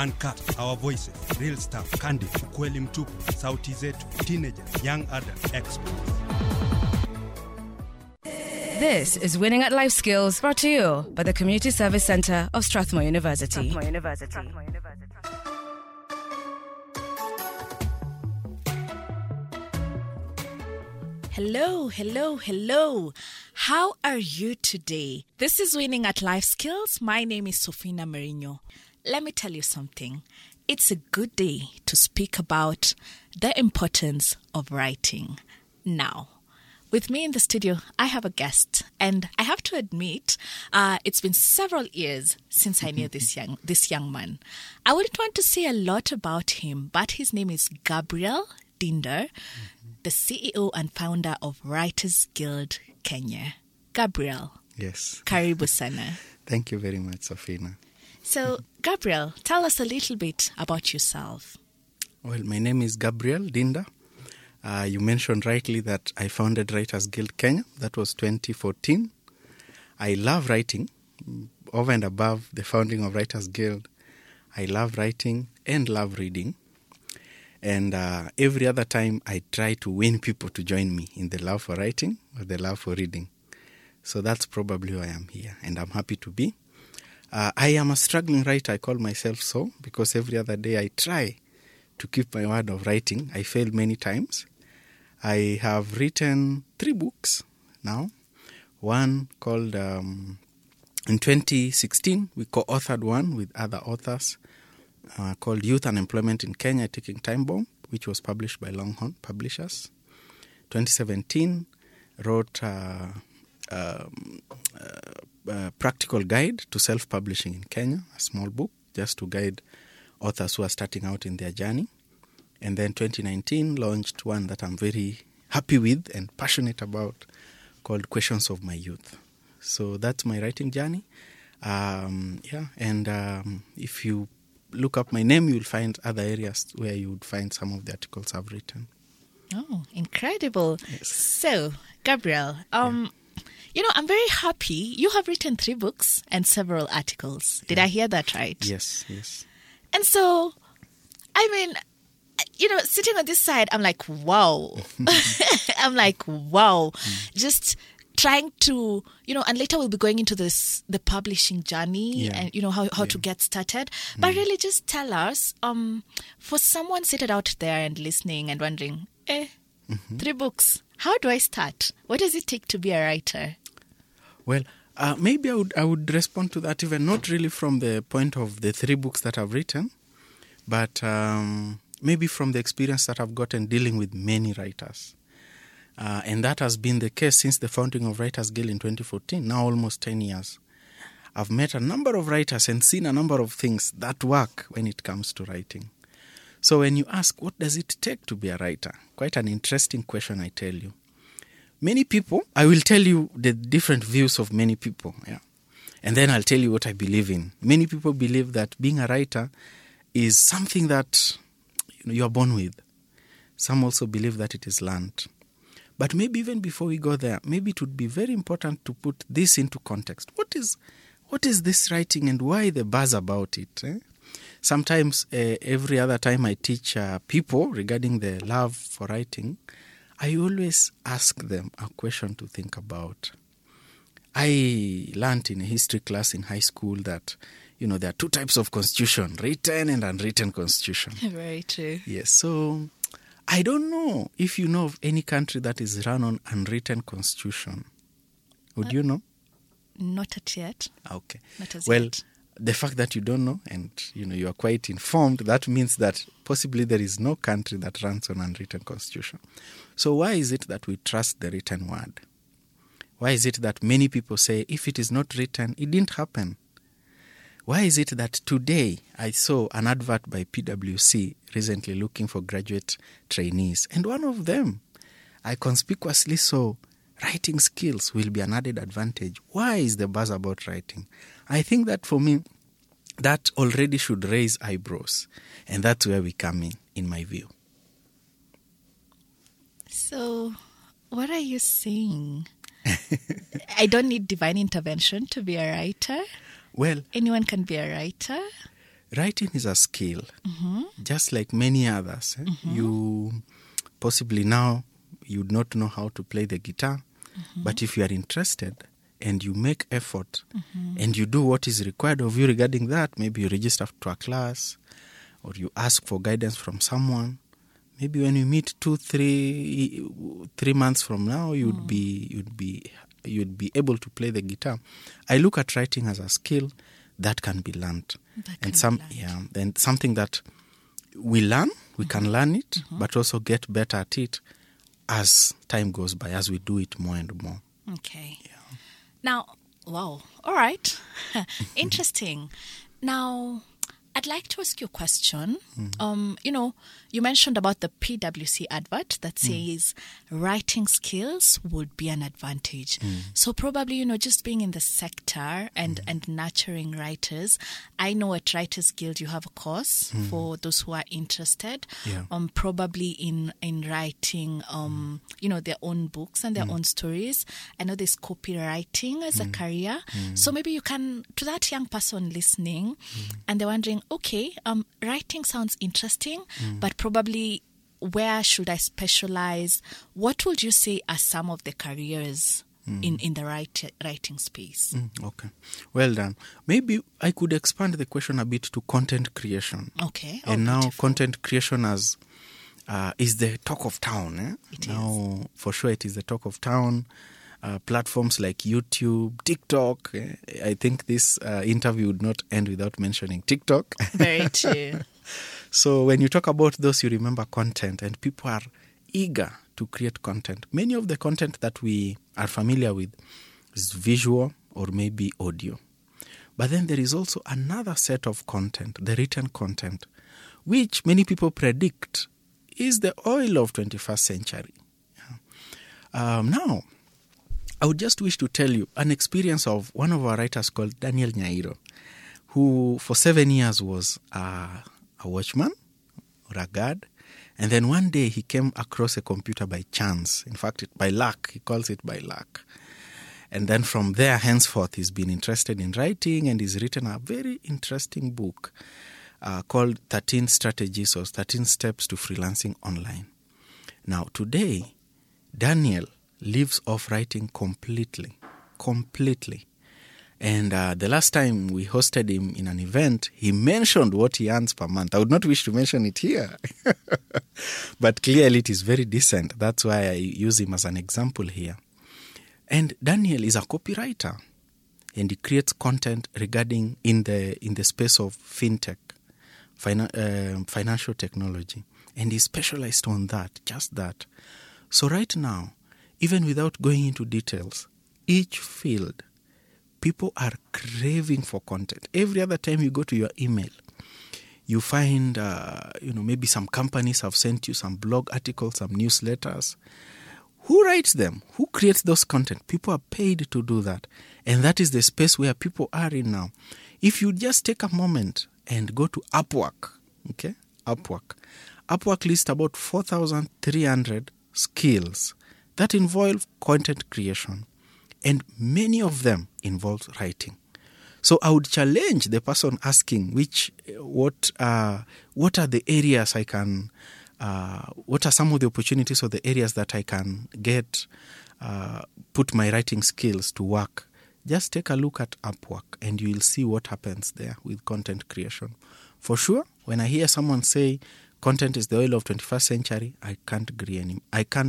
Uncut, our voices, real stuff, candid, ukweli mtupu, sauti zetu, teenagers, young adult, experts. This is Winning at Life Skills, brought to you by the Community Service Centre of Strathmore University. Hello. How are you today? This is Winning at Life Skills. My name is Sofina Marino. Let me tell you something. It's a good day to speak about the importance of writing. Now, with me in the studio, I have a guest, and I have to admit, it's been several years since I knew this young man. I wouldn't want to say a lot about him, but his name is Gabriel Dinder, the CEO and founder of Writers Guild Kenya. Gabriel. Yes. Karibu sana. Thank you very much, Sofina. So, Gabriel, tell us a little bit about yourself. Well, my name is Gabriel Dinder. You mentioned rightly that I founded Writers Guild Kenya. That was 2014. I love writing. Over and above the founding of Writers Guild, I love writing and love reading. And every other time, I try to win people to join me in the love for writing or the love for reading. So that's probably why I'm here, and I'm happy to be. I am a struggling writer, I call myself so, because every other day I try to keep my word of writing. I failed many times. I have written 3 books now. One called, in 2016, we co-authored one with other authors called Youth Unemployment in Kenya, a Ticking Time Bomb, which was published by Longhorn Publishers. 2017, wrote a practical guide to self-publishing in Kenya, a small book, just to guide authors who are starting out in their journey. And then 2019, launched one that I'm very happy with and passionate about, called Questions of My Youth. So that's my writing journey. If you look up my name, you'll find other areas where you would find some of the articles I've written. Oh, incredible. Yes. So, Gabriel, you know, I'm very happy. You have written 3 books and several articles. Did I hear that right? Yes. And so, I mean, you know, sitting on this side, I'm like, wow. Just trying to, you know, and later we'll be going into the publishing journey and, you know, how to get started. But really just tell us, for someone seated out there and listening and wondering, 3 books, how do I start? What does it take to be a writer? Well, maybe I would respond to that even not really from the point of the 3 books that I've written, but maybe from the experience that I've gotten dealing with many writers. And that has been the case since the founding of Writers Guild in 2014, now almost 10 years. I've met a number of writers and seen a number of things that work when it comes to writing. So when you ask, what does it take to be a writer? Quite an interesting question, I tell you. Many people, I will tell you the different views of many people, and then I'll tell you what I believe in. Many people believe that being a writer is something that you are born with. Some also believe that it is learned. But maybe even before we go there, maybe it would be very important to put this into context. What is this writing and why the buzz about it? Sometimes, every other time I teach people regarding the love for writing, I always ask them a question to think about. I learned in a history class in high school that, you know, there are 2 types of constitution, written and unwritten constitution. Very true. Yes, so I don't know if you know of any country that is run on unwritten constitution. Would you know? Not yet. Okay. Not as well, yet. The fact that you don't know and, you know, you are quite informed, that means that possibly there is no country that runs on unwritten constitution. So why is it that we trust the written word? Why is it that many people say, if it is not written, it didn't happen? Why is it that today I saw an advert by PwC recently looking for graduate trainees, and one of them, I conspicuously saw writing skills will be an added advantage. Why is the buzz about writing? I think that for me, that already should raise eyebrows, and that's where we come in my view. So, what are you saying? I don't need divine intervention to be a writer? Well, anyone can be a writer? writing is a skill, just like many others. You possibly now you'd not know how to play the guitar, but if you are interested and you make effort and you do what is required of you regarding that, maybe you register to a class or you ask for guidance from someone. Maybe when you meet 2-3 months from now, you'd be able to play the guitar. I look at writing as a skill that can be learned, then something that we learn. We can learn it, but also get better at it as time goes by, as we do it more and more. Okay. Yeah. Now, wow. All right. Interesting. Now, I'd like to ask you a question. You mentioned about the PwC advert that says writing skills would be an advantage. So probably, just being in the sector and nurturing writers, I know at Writers Guild you have a course for those who are interested, probably in writing, their own books and their own stories. I know there's copywriting as a career. So maybe you can, to that young person listening, and they're wondering, okay, writing sounds interesting, but probably where should I specialize? What would you say are some of the careers in the writing space? Okay, well done. Maybe I could expand the question a bit to content creation. Okay. And now beautiful. Content creation is the talk of town. It now, is. For sure, it is the talk of town. Platforms like YouTube, TikTok. I think this interview would not end without mentioning TikTok. Very true. So when you talk about those, you remember content, and people are eager to create content. Many of the content that we are familiar with is visual or maybe audio. But then there is also another set of content, the written content, which many people predict is the oil of 21st century. Now, I would just wish to tell you an experience of one of our writers called Daniel Nyairo, who for 7 years was a watchman or a guard. And then one day he came across a computer by chance. In fact, by luck. He calls it by luck. And then from there, henceforth, he's been interested in writing, and he's written a very interesting book called 13 Strategies or 13 Steps to Freelancing Online. Now, today, Daniel lives off writing completely. And the last time we hosted him in an event, he mentioned what he earns per month. I would not wish to mention it here, but clearly it is very decent. That's why I use him as an example here. And Daniel is a copywriter, and he creates content regarding in the space of fintech, financial technology, and he's specialized on that, just that. So right now, even without going into details, each field, people are craving for content. Every other time you go to your email, you find, maybe some companies have sent you some blog articles, some newsletters. Who writes them? Who creates those content? People are paid to do that. And that is the space where people are in now. If you just take a moment and go to Upwork, okay? Upwork lists about 4,300 skills that involve content creation. And many of them involve writing. So I would challenge the person asking what are the areas I can, what are some of the opportunities or the areas that I can put my writing skills to work. Just take a look at Upwork and you will see what happens there with content creation. For sure, when I hear someone say content is the oil of 21st century, I can't agree anymore.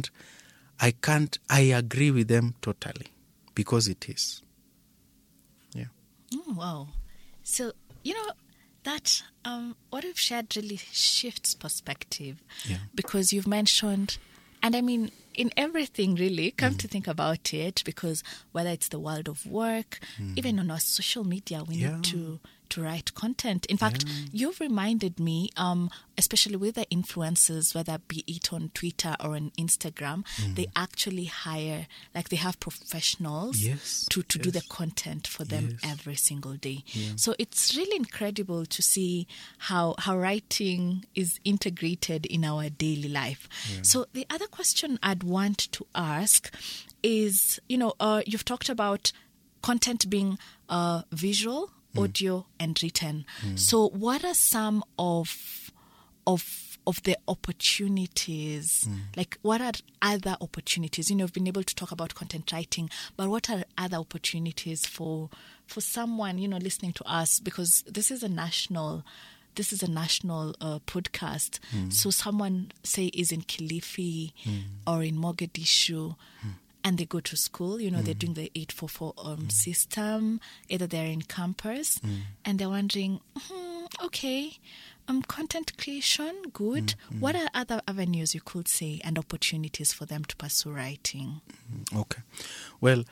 I agree with them totally. Because it is. Yeah. Oh, wow. So, that what we've shared really shifts perspective. Yeah. Because you've mentioned, and I mean, in everything really, come to think about it, because whether it's the world of work, even on our social media, we need to write content. In fact, you've reminded me, especially with the influencers, whether be it on Twitter or on Instagram, they actually hire, like they have professionals to do the content for them every single day. Yeah. So it's really incredible to see how writing is integrated in our daily life. Yeah. So the other question I'd want to ask is, you've talked about content being visual audio and written. So what are some of the opportunities? Like, what are other opportunities? You know, we've been able to talk about content writing, but what are other opportunities for someone, you know, listening to us? Because this is a national podcast. So someone, say, is in Kilifi or in Mogadishu, and they go to school, you know, they're doing the 844 system, either they're in campus, and they're wondering, okay, content creation, good. What are other avenues, you could say, and opportunities for them to pursue writing? Okay. Well,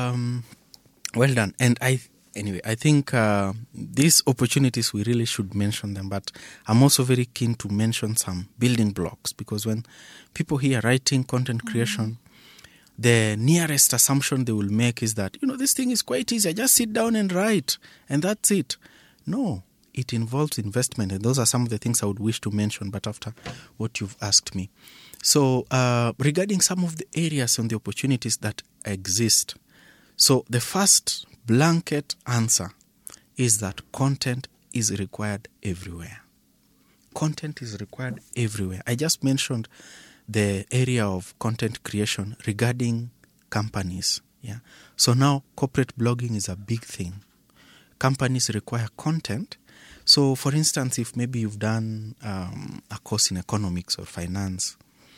well done. And I think these opportunities, we really should mention them, but I'm also very keen to mention some building blocks, because when people hear writing, content creation, the nearest assumption they will make is that, you know, this thing is quite easy. I just sit down and write, and that's it. No, it involves investment, and those are some of the things I would wish to mention, but after what you've asked me. So regarding some of the areas and the opportunities that exist, so the first blanket answer is that content is required everywhere. Content is required everywhere. I just mentioned the area of content creation regarding companies. Yeah. So now corporate blogging is a big thing. Companies require content. So for instance, if maybe you've done a course in economics or finance,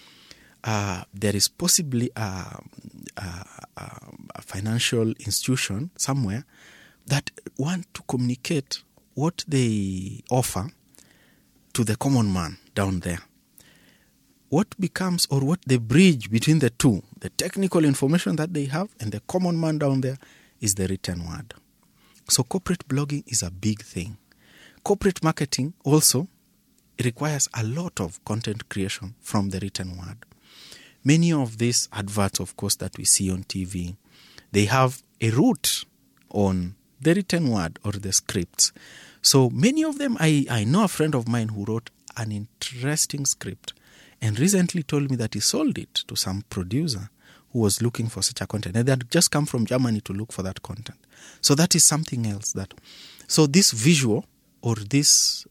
there is possibly a financial institution somewhere that want to communicate what they offer to the common man down there. What becomes, or what the bridge between the two, the technical information that they have and the common man down there, is the written word. So corporate blogging is a big thing. Corporate marketing also requires a lot of content creation from the written word. Many of these adverts, of course, that we see on TV, they have a root on the written word or the scripts. So many of them, I know a friend of mine who wrote an interesting script and recently told me that he sold it to some producer who was looking for such a content. And they had just come from Germany to look for that content. So that is something else. So this visual or this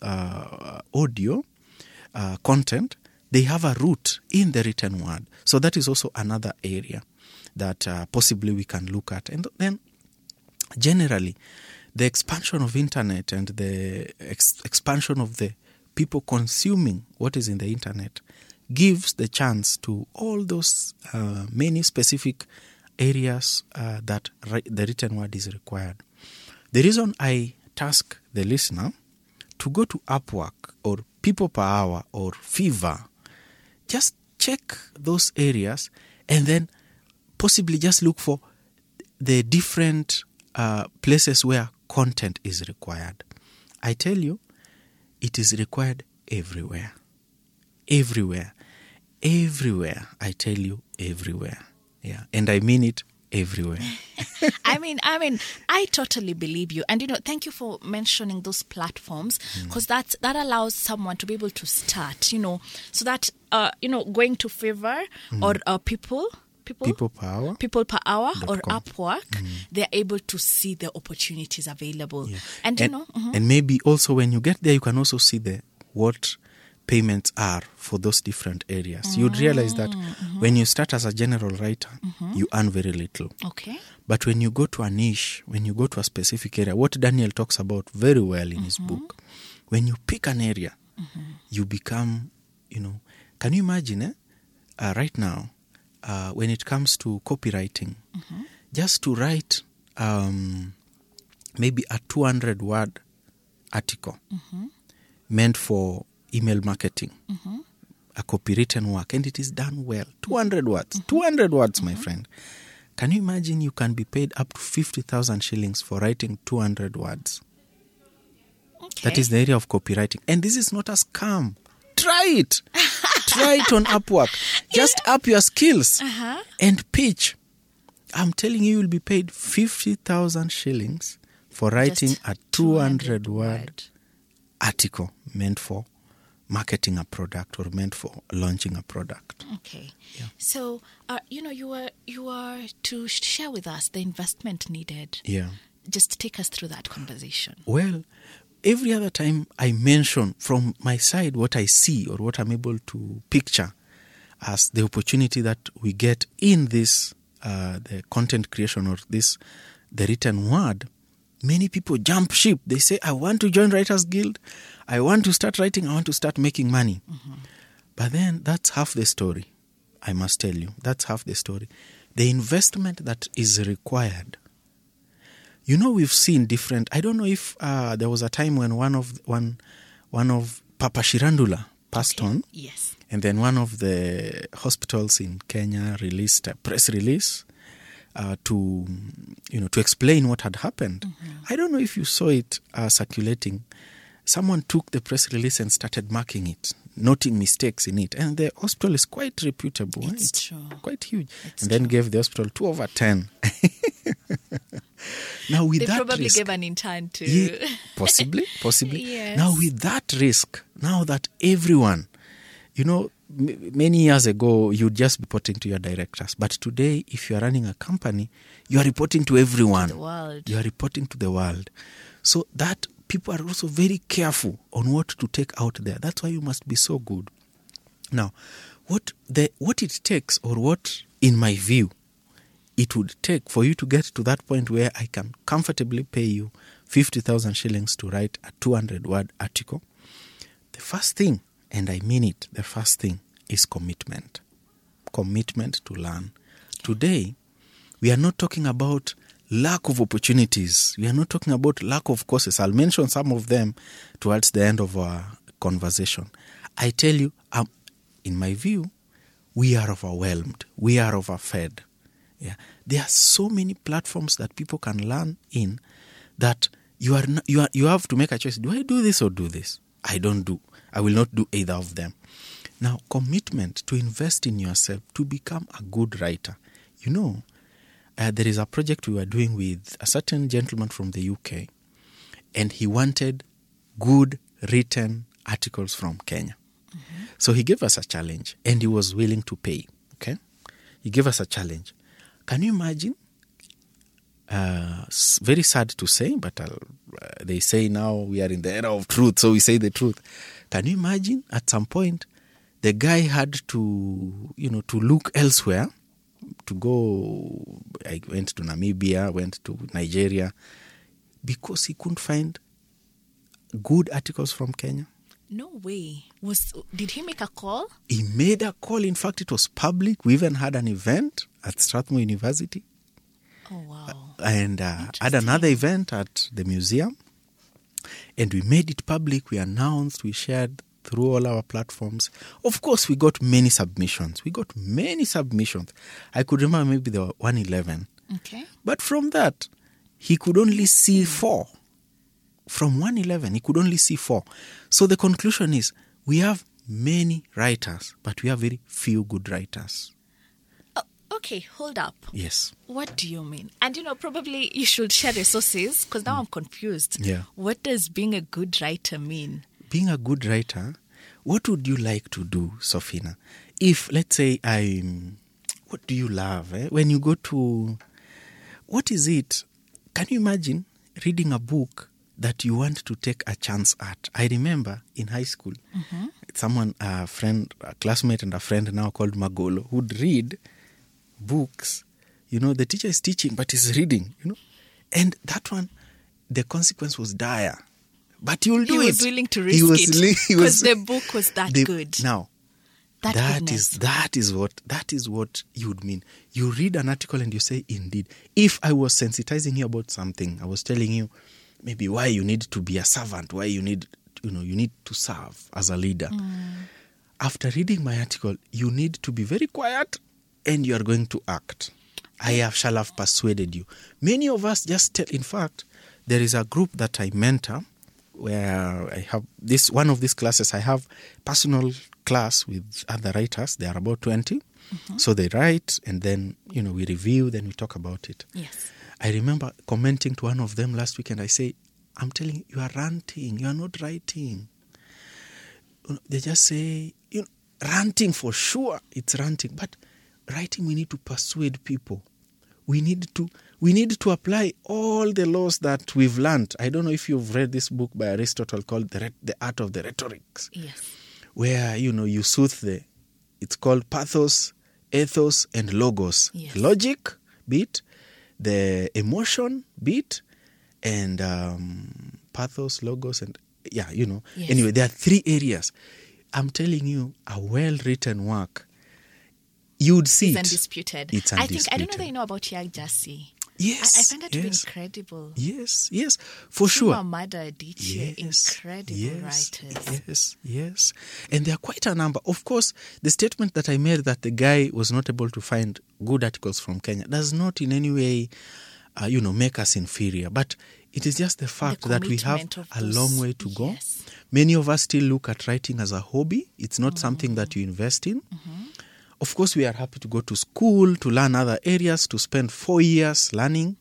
audio content, they have a root in the written word. So that is also another area that possibly we can look at. And then generally, the expansion of internet and the expansion of the people consuming what is in the internet gives the chance to all those many specific areas that the written word is required. The reason I task the listener to go to Upwork or People Per Hour or Fiverr, just check those areas and then possibly just look for the different places where content is required. I tell you, it is required everywhere. Everywhere. Everywhere. I tell you, everywhere. Yeah. And I mean it, everywhere. I mean, I totally believe you. And, you know, thank you for mentioning those platforms, because that allows someone to be able to start, you know, so that, going to Fiverr or People Per Hour or Upwork, they're able to see the opportunities available. Yeah. And and maybe also when you get there, you can also see what payments are for those different areas. You'd realize that when you start as a general writer, you earn very little. Okay. But when you go to a niche, when you go to a specific area, what Daniel talks about very well in his book, when you pick an area, you become, can you imagine right now, when it comes to copywriting, just to write maybe a 200-word article meant for email marketing, a copywritten work, and it is done well. 200 words. 200 words, my friend. Can you imagine you can be paid up to 50,000 shillings for writing 200 words? Okay. That is the area of copywriting. And this is not a scam. Try it. Try it on Upwork. Just up your skills and pitch. I'm telling you, will be paid 50,000 shillings for writing a 200-word article meant for marketing a product or meant for launching a product. Okay. Yeah. So, you are to share with us the investment needed Just take us through that conversation. Well, every other time I mention from my side what I see or what I'm able to picture as the opportunity that we get in this, the content creation or the written word, many people jump ship. They say, I want to join Writers Guild. I want to start writing. I want to start making money. Mm-hmm. But then that's half the story, I must tell you. That's half the story. The investment that is required. You know, we've seen different. I don't know if there was a time when one of Papa Shirandula passed on. Yes. And then one of the hospitals in Kenya released a press release to explain what had happened. Mm-hmm. I don't know if you saw it circulating. Someone took the press release and started marking it, noting mistakes in it. And the hospital is quite reputable. It's true. Quite huge. It's and then true. gave the hospital 2 over 10. Now with they that probably risk, gave an intern to... Yeah, possibly. Yes. Now with that risk, now that everyone, many years ago, you'd just be reporting to your directors. But today, if you are running a company, you are reporting to everyone. To the world. You are reporting to the world. So that people are also very careful on what to take out there. That's why you must be so good. Now, what it takes, or what, in my view, it would take for you to get to that point where I can comfortably pay you 50,000 shillings to write a 200-word article, the first thing, and I mean it, the first thing is commitment. Commitment to learn. Today, we are not talking about lack of opportunities. We are not talking about lack of courses. I'll mention some of them towards the end of our conversation. I tell you, in my view, we are overwhelmed. We are overfed. Yeah. There are so many platforms that people can learn in that you have to make a choice. Do I do this or do this? I will not do either of them. Now, commitment to invest in yourself to become a good writer. There is a project we were doing with a certain gentleman from the UK, and he wanted good written articles from Kenya. Mm-hmm. So he gave us a challenge, and he was willing to pay. Okay, he gave us a challenge. Can you imagine? Very sad to say, but they say now we are in the era of truth, so we say the truth. Can you imagine? At some point, the guy had to look elsewhere. To go, I went to Namibia, went to Nigeria, because he couldn't find good articles from Kenya. No way. Did he make a call? He made a call. In fact, it was public. We even had an event at Strathmore University. Oh, wow. And had another event at the museum. And we made it public. We announced, we shared through all our platforms. Of course, we got many submissions. I could remember maybe there were 111. Okay. But from that, he could only see 4. From 111, he could only see 4. So the conclusion is, we have many writers, but we have very few good writers. Okay, hold up. Yes. What do you mean? And, probably you should share resources, because now I'm confused. Yeah. What does being a good writer mean? Being a good writer, what would you like to do, Sofina? If, let's say, what do you love? When you go to, what is it? Can you imagine reading a book that you want to take a chance at? I remember in high school, someone, a classmate and a friend now called Magolo, would read books. The teacher is teaching, but he's reading, And that one, the consequence was dire. But you'll do it. He was willing to risk it because the book was that good. Now, that is what you would mean. You read an article and you say, indeed, if I was sensitizing you about something, I was telling you maybe why you need to be a servant, why you need to serve as a leader. After reading my article, you need to be very quiet and you are going to act. I shall have persuaded you. Many of us just tell, in fact, there is a group that I mentor where I have one of these classes, I have personal class with other writers. They are about 20. So they write and then, we review, then we talk about it. Yes. I remember commenting to one of them last week and I say, I'm telling you, you are ranting. You are not writing. They just say, ranting for sure. It's ranting. But writing, we need to persuade people. We need we need to apply all the laws that we've learned. I don't know if you've read this book by Aristotle called The Art of the Rhetorics. Yes. Where, you soothe it's called pathos, ethos, and logos. Yes. Logic bit, the emotion bit, and pathos, logos, and Yes. Anyway, there are 3 areas. I'm telling you, a well-written work, you'd see It's it. undisputed. It's I undisputed. don't know that you know about Yak Jassy. Yes. I find that to be incredible. Yes, for sure. Mada Adichie, incredible writers. Yes. And there are quite a number. Of course, the statement that I made that the guy was not able to find good articles from Kenya does not in any way, make us inferior. But it is just the fact that we have a long way to go. Yes. Many of us still look at writing as a hobby. It's not something that you invest in. Of course, we are happy to go to school, to learn other areas, to spend 4 years learning.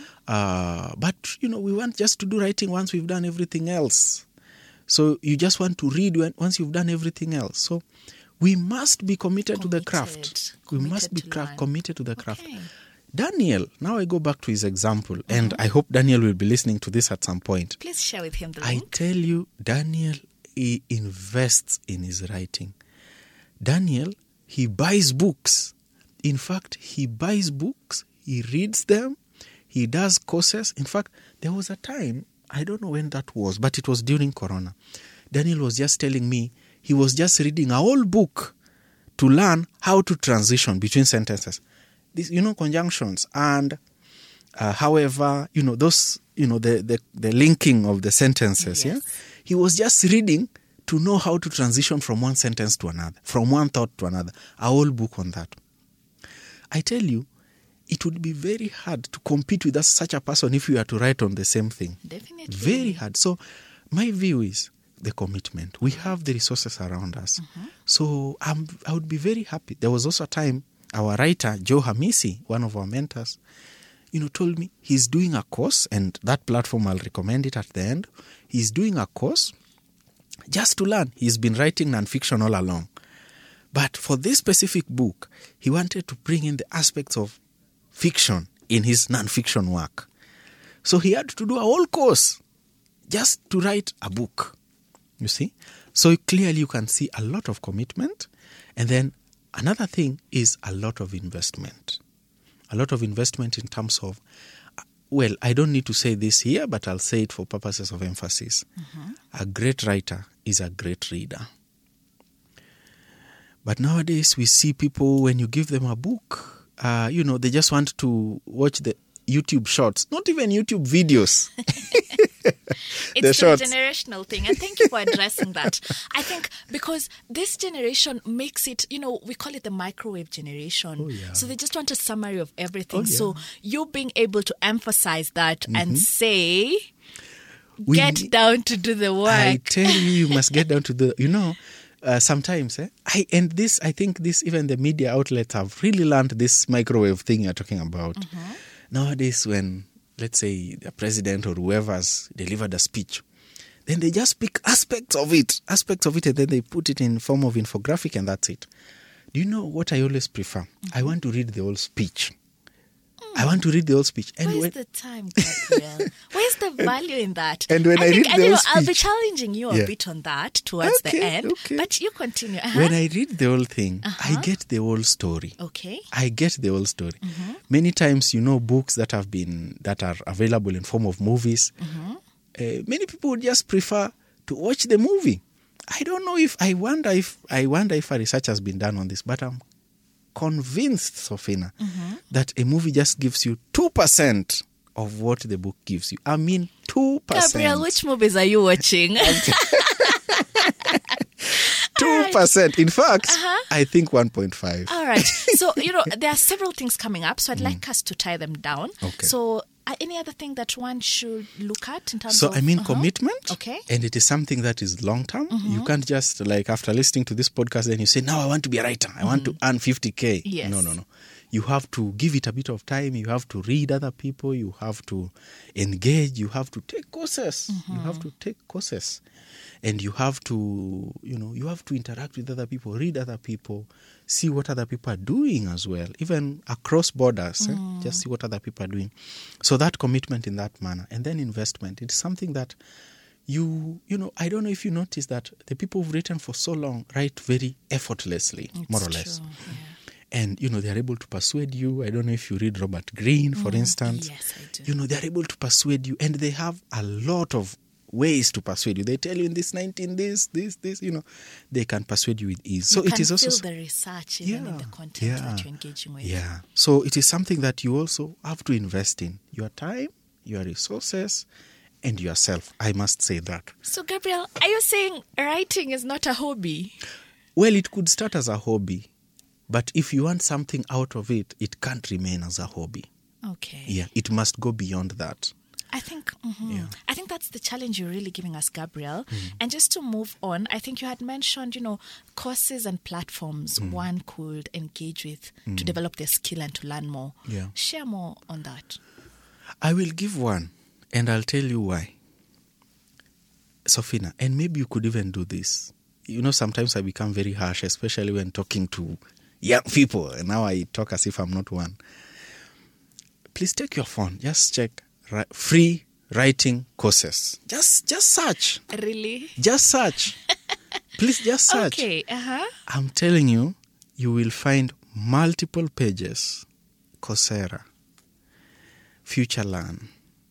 But, we want just to do writing once we've done everything else. So you just want to read once you've done everything else. So we must be committed to the craft. We must be committed to the craft. Okay. Daniel, now I go back to his example, and I hope Daniel will be listening to this at some point. Please share with him the I link. tell you, Daniel, he invests in his writing. Daniel, he buys books. In fact, he buys books, he reads them, he does courses. In fact, there was a time, I don't know when that was, but it was during Corona. Daniel was just telling me he was just reading a whole book to learn how to transition between sentences. This, conjunctions and however, those, the linking of the sentences. Yes. Yeah, he was just reading to know how to transition from one sentence to another, from one thought to another. A whole book on that. I tell you, it would be very hard to compete with such a person if we are to write on the same thing. Definitely. Very hard. So my view is the commitment. We have the resources around us. So I would be very happy. There was also a time our writer, Joe Hamisi, one of our mentors, told me he's doing a course, and that platform, I'll recommend it at the end. He's doing a course just to learn. He's been writing nonfiction all along. But for this specific book, he wanted to bring in the aspects of fiction in his nonfiction work. So he had to do a whole course just to write a book, you see. So clearly you can see a lot of commitment. And then another thing is a lot of investment. A lot of investment in terms of, I don't need to say this here, but I'll say it for purposes of emphasis. A great writer is a great reader. But nowadays we see people, when you give them a book, they just want to watch the YouTube shorts, not even YouTube videos. It's the generational thing, and thank you for addressing that. I think because this generation makes it, we call it the microwave generation. Oh, yeah. So they just want a summary of everything. Oh, yeah. So you being able to emphasize that and say, get down to do the work. I tell you must get down to the, sometimes, I think even the media outlets have really learned this microwave thing you're talking about. Nowadays, when, let's say, the president or whoever's delivered a speech, then they just pick aspects of it, and then they put it in form of infographic, and that's it. Do you know what I always prefer? I want to read the whole speech. And Where's the time, Gabriel? Where's the value in that? And when I read the whole speech, I'll be challenging you a bit on that towards the end. Okay. But you continue. When I read the whole thing, I get the whole story. Okay. I get the whole story. Many times, books that are available in form of movies, many people would just prefer to watch the movie. I don't know I wonder if a research has been done on this, but I'm convinced, Sofina, that a movie just gives you 2% of what the book gives you. I mean, 2%. Gabriel, which movies are you watching? 2%. In fact, I think 1.5. All right. So, there are several things coming up, so I'd like us to tie them down. Okay. So, any other thing that one should look at in terms So, of... commitment. Okay. And it is something that is long-term. You can't just, after listening to this podcast, then you say, now I want to be a writer. I want to earn 50K. Yes. No. You have to give it a bit of time. You have to read other people. You have to engage. You have to take courses. You have to take courses. And you have to, you have to interact with other people, read other people, see what other people are doing as well, even across borders, just see what other people are doing. So that commitment in that manner. And then investment. It's something that I don't know if you notice that the people who've written for so long write very effortlessly, more or less. True, yeah. And, they're able to persuade you. I don't know if you read Robert Greene, for instance. Yes, I do. They're able to persuade you. And they have a lot of ways to persuade you. They tell you in this 19, this, they can persuade you with ease. So it is also feel the research even in the content that you're engaging with. Yeah. So it is something that you also have to invest in. Your time, your resources, and yourself. I must say that. So, Gabriel, are you saying writing is not a hobby? Well, it could start as a hobby, but if you want something out of it, it can't remain as a hobby. Okay. Yeah, it must go beyond that. I think that's the challenge you're really giving us, Gabriel. And just to move on, I think you had mentioned, courses and platforms one could engage with to develop their skill and to learn more. Yeah. Share more on that. I will give one, and I'll tell you why. Sofina, and maybe you could even do this. Sometimes I become very harsh, especially when talking to young people, and now I talk as if I'm not one. Please take your phone, just check free writing courses. Just search. Really? Just search. Please just search. Okay, I'm telling you, you will find multiple pages. Coursera, FutureLearn.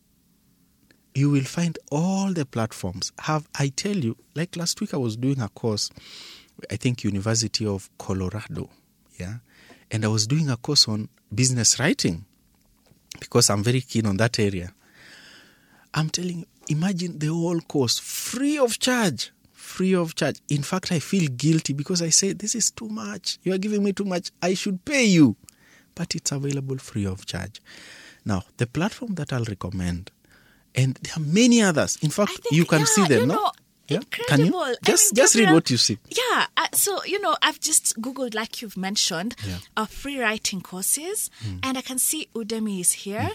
You will find all the platforms. I tell you, like last week I was doing a course, I think University of Colorado, yeah? And I was doing a course on business writing because I'm very keen on that area. I'm telling you, imagine the whole course, free of charge. Free of charge. In fact, I feel guilty because I say, this is too much. You are giving me too much. I should pay you. But it's available free of charge. Now, the platform that I'll recommend, and there are many others. In fact, you can see them, no? Yeah? Can you? Just read what you see. Yeah. So, I've just Googled, like you've mentioned, free writing courses. And I can see Udemy is here.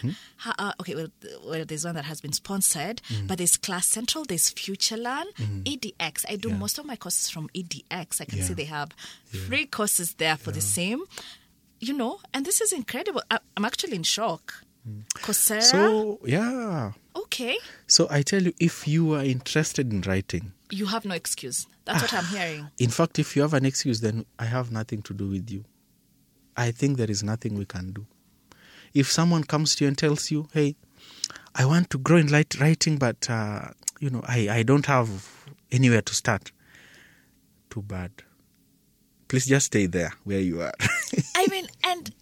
Well, there's one that has been sponsored. But there's Class Central, there's FutureLearn, EDX. I do most of my courses from EDX. I can see they have free courses there for the same. And this is incredible. I'm actually in shock. Coursera? So, yeah. Okay. So I tell you, if you are interested in writing, you have no excuse. That's what I'm hearing. In fact, if you have an excuse, then I have nothing to do with you. I think there is nothing we can do. If someone comes to you and tells you, hey, I want to grow in writing, but, I don't have anywhere to start. Too bad. Please just stay there where you are. I mean, and,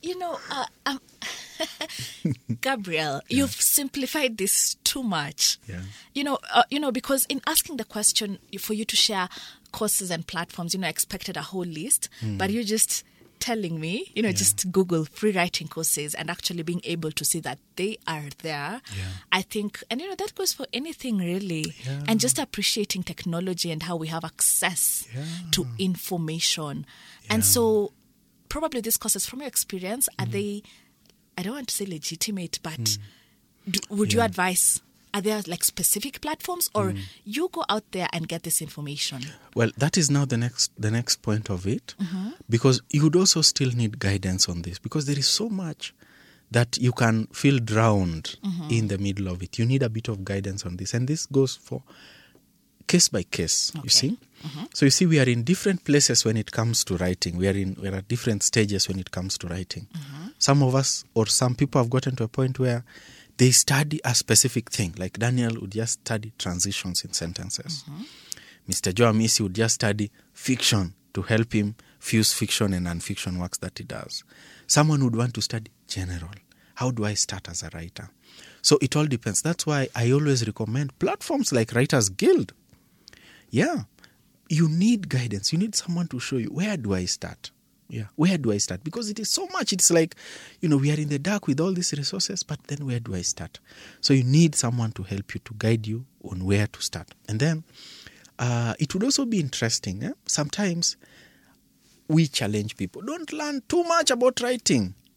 Gabriel, you've simplified this too much. Yeah. Because in asking the question for you to share courses and platforms, I expected a whole list, but you're just telling me, just Google free writing courses and actually being able to see that they are there. Yeah. I think, and that goes for anything really. Yeah. And just appreciating technology and how we have access to information. Yeah. And so probably these courses, from your experience, are they, I don't want to say legitimate, but would you advise, are there like specific platforms, or you go out there and get this information? Well, that is now the next point of it, because you would also still need guidance on this, because there is so much that you can feel drowned in the middle of it. You need a bit of guidance on this, and this goes for case by case, you see. So you see, we are in different places when it comes to writing. We are at different stages when it comes to writing. Some of us, or some people, have gotten to a point where they study a specific thing. Like Daniel would just study transitions in sentences. Mr. Joe Amisi would just study fiction to help him fuse fiction and non-fiction works that he does. Someone would want to study general. How do I start as a writer? So it all depends. That's why I always recommend platforms like Writers Guild. Yeah. You need guidance. You need someone to show you, where do I start? Yeah, where do I start? Because it is so much. It's like, we are in the dark with all these resources, but then where do I start? So you need someone to help you, to guide you on where to start. And then it would also be interesting. Sometimes we challenge people. Don't learn too much about writing.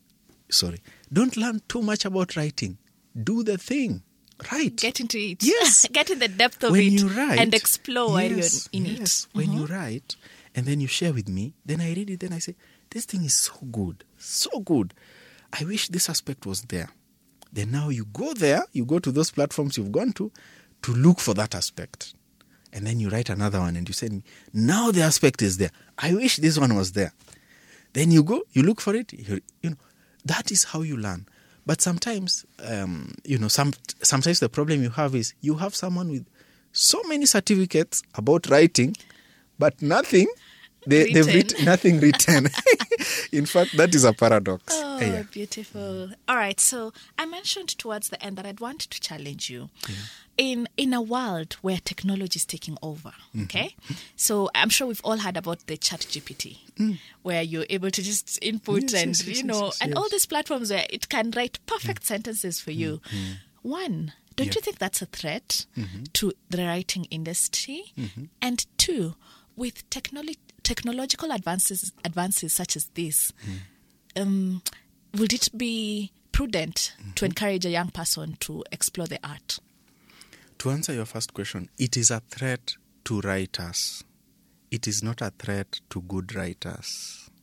Don't learn too much about writing. Do the thing. Write. Get into it. Yes. Get in the depth of When it you write, and explore while you're in yes. it. When you write and then you share with me, then I read it and I say, this thing is so good. So good. I wish this aspect was there. Then now you go there, you go to those platforms you've gone to look for that aspect. And then you write another one and you send me, now the aspect is there. I wish this one was there. Then you go, you look for it. That is how you learn. But sometimes, sometimes the problem you have is you have someone with so many certificates about writing, but nothing. They've written nothing written. In fact, that is a paradox. Oh, beautiful. All right. So I mentioned towards the end that I'd want to challenge you. In a world where technology is taking over, okay? So I'm sure we've all heard about the ChatGPT, where you're able to just input and all these platforms where it can write perfect sentences for you. One, don't you think that's a threat to the writing industry? And two, with technological advances such as this, would it be prudent to encourage a young person to explore the art? To answer your first question, it is a threat to writers. It is not a threat to good writers.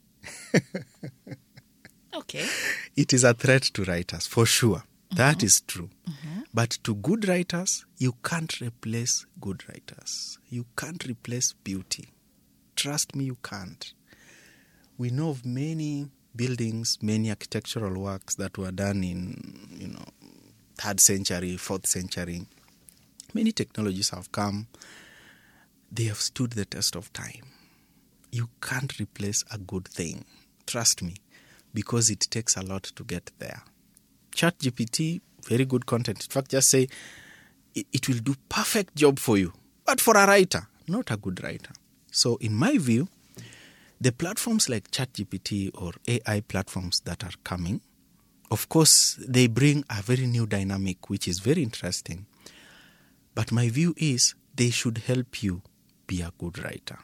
Okay. It is a threat to writers, for sure. That is true. But to good writers, you can't replace good writers. You can't replace beauty. Trust me, you can't. We know of many buildings, many architectural works that were done in, 3rd century, 4th century. Many technologies have come. They have stood the test of time. You can't replace a good thing. Trust me, because it takes a lot to get there. ChatGPT, very good content. In fact, just say it will do perfect job for you. But for a writer, not a good writer. So in my view, the platforms like ChatGPT or AI platforms that are coming, of course, they bring a very new dynamic, which is very interesting. But my view is they should help you be a good writer.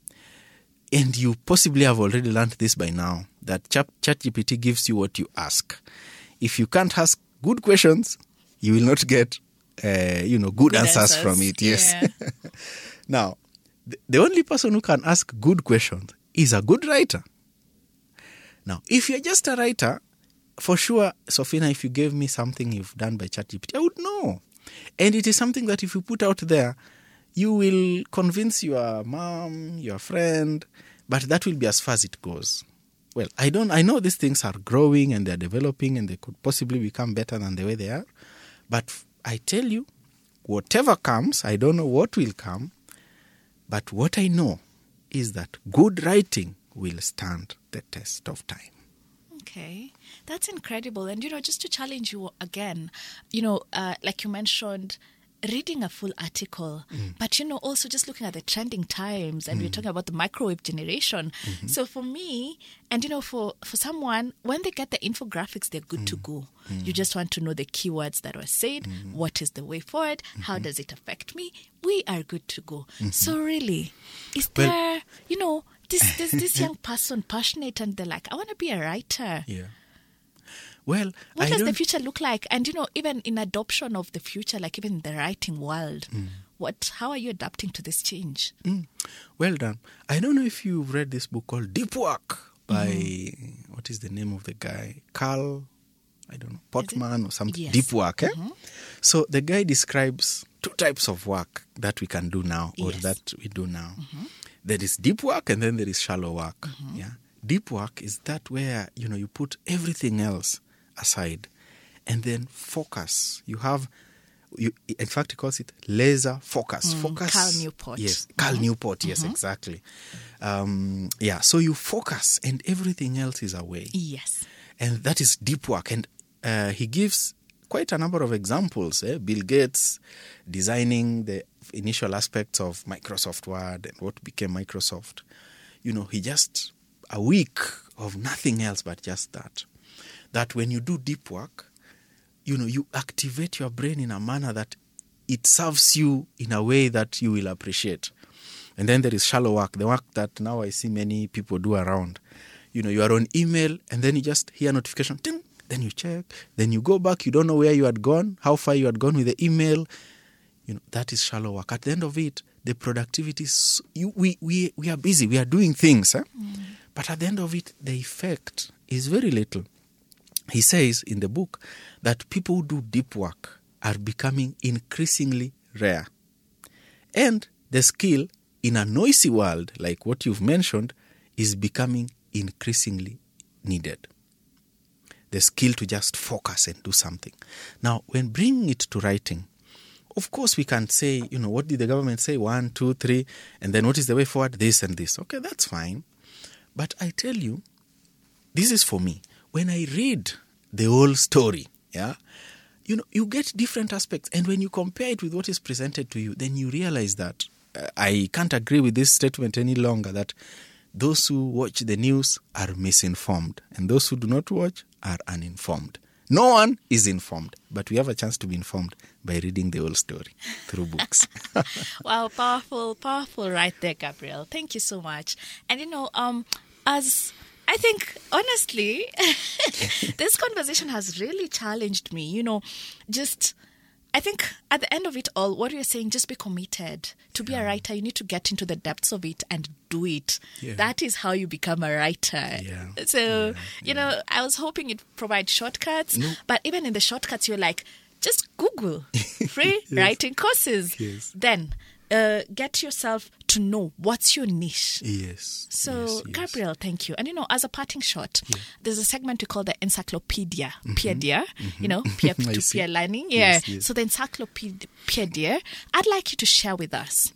And you possibly have already learned this by now, that ChatGPT gives you what you ask. If you can't ask good questions, you will not get, good answers from it. Yes. Yeah. Now, the only person who can ask good questions is a good writer. Now, if you're just a writer, for sure, Sofina, if you gave me something you've done by ChatGPT, I would know. And it is something that if you put out there, you will convince your mom, your friend, but that will be as far as it goes. Well, I know these things are growing and they're developing and they could possibly become better than the way they are. But I tell you, whatever comes, I don't know what will come, but what I know is that good writing will stand the test of time. Okay, that's incredible. And, just to challenge you again, like you mentioned, reading a full article, but, also just looking at the trending times, and we're talking about the microwave generation. So for me, and, for someone, when they get the infographics, they're good to go. You just want to know the keywords that were said, what is the way forward, how does it affect me? We are good to go. So really, is there, this young person passionate and they're like, I want to be a writer. Yeah. Well, what does the future look like? And, even in adoption of the future, like even in the writing world, how are you adapting to this change? Well done. I don't know if you've read this book called Deep Work by, what is the name of the guy? Carl, Portman or something. Yes. Deep Work. So the guy describes 2 types of work that we can do now or that we do now. There is deep work and then there is shallow work. Yeah. Deep work is that where, you put everything else aside and then focus. In fact, he calls it laser focus. Focus. Cal Newport. Yes, Cal Newport. Yes, exactly. So you focus and everything else is away. Yes. And that is deep work. And he gives quite a number of examples. Bill Gates designing the initial aspects of Microsoft Word and what became Microsoft. He just a week of nothing else but just that. That when you do deep work, you activate your brain in a manner that it serves you in a way that you will appreciate. And then there is shallow work, the work that now I see many people do around. you are on email and then you just hear notification, ting, then you check, then you go back, you don't know where you had gone, how far you had gone with the email. That is shallow work. At the end of it, the productivity is, we are busy, we are doing things, but at the end of it, the effect is very little. He says in the book that people who do deep work are becoming increasingly rare. And the skill in a noisy world, like what you've mentioned, is becoming increasingly needed. The skill to just focus and do something. Now, when bringing it to writing, of course, we can say, what did the government say? 1, 2, 3, and then what is the way forward? This and this. Okay, that's fine. But I tell you, this is for me. When I read the whole story, you get different aspects. And when you compare it with what is presented to you, then you realize that I can't agree with this statement any longer, that those who watch the news are misinformed and those who do not watch are uninformed. No one is informed, but we have a chance to be informed by reading the whole story through books. Wow, powerful right there, Gabriel. Thank you so much. And as I think, honestly, this conversation has really challenged me. I think at the end of it all, what you're saying, just be committed. To be a writer, you need to get into the depths of it and do it. Yeah. That is how you become a writer. Yeah. So, I was hoping it provides shortcuts, but even in the shortcuts, you're like, just Google free writing courses. Yes. Then get yourself to know what's your niche. Yes. So, Gabriel, thank you. And, as a parting shot, there's a segment we call the encyclopedia. Peer-peer, peer-to-peer learning. Yeah. Yes. So the encyclopedia, I'd like you to share with us.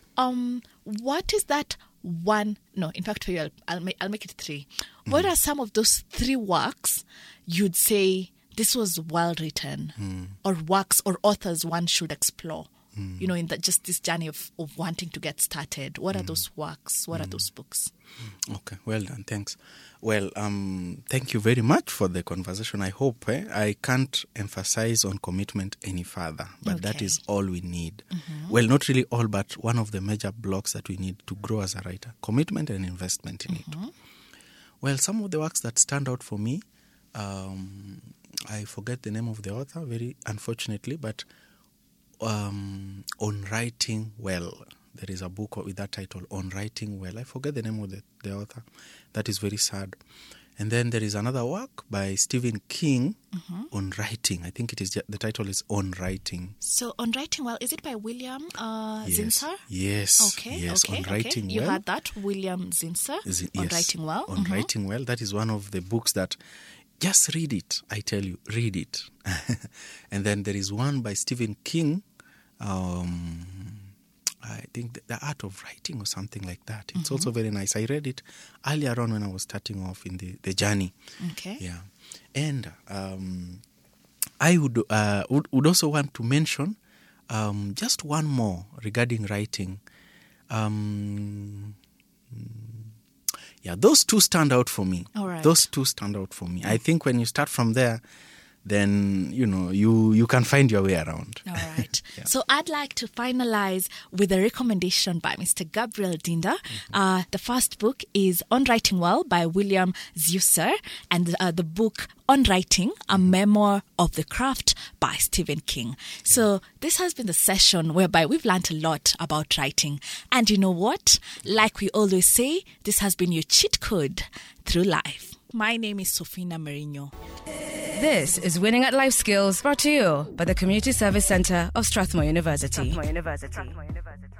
What is that one? No, in fact, for you, I'll make it 3. What are some of those 3 works you'd say this was well written, or works or authors one should explore? In just this journey of wanting to get started. What are those works? What are those books? Okay, well done. Thanks. Well, thank you very much for the conversation. I hope I can't emphasize on commitment any further, but that is all we need. Well, not really all, but one of the major blocks that we need to grow as a writer. Commitment and investment in it. Well, some of the works that stand out for me, I forget the name of the author, very unfortunately, but On Writing Well. There is a book with that title, On Writing Well. I forget the name of the author. That is very sad. And then there is another work by Stephen King on writing. I think the title is On Writing. So On Writing Well, is it by William Zinsser? Yes. Okay. Yes, okay. On Writing Well. You heard that, William Zinsser? On Writing Well. On Writing Well. That is one of the books that, just read it. I tell you, read it. And then there is one by Stephen King, I think the Art of Writing or something like that. It's also very nice. I read it earlier on when I was starting off in the journey. Okay. Yeah. And I would also want to mention just one more regarding writing. Those 2 stand out for me. All right. Those 2 stand out for me. I think when you start from there, then, you can find your way around. All right. So I'd like to finalize with a recommendation by Mr. Gabriel Dinda. The first book is On Writing Well by William Zinsser, and the book On Writing, A Memoir of the Craft by Stephen King. So this has been the session whereby we've learned a lot about writing. And you know what? Like we always say, this has been your cheat code through life. My name is Sofina Mourinho. This is Winning at Life Skills, brought to you by the Community Service Centre of Strathmore University.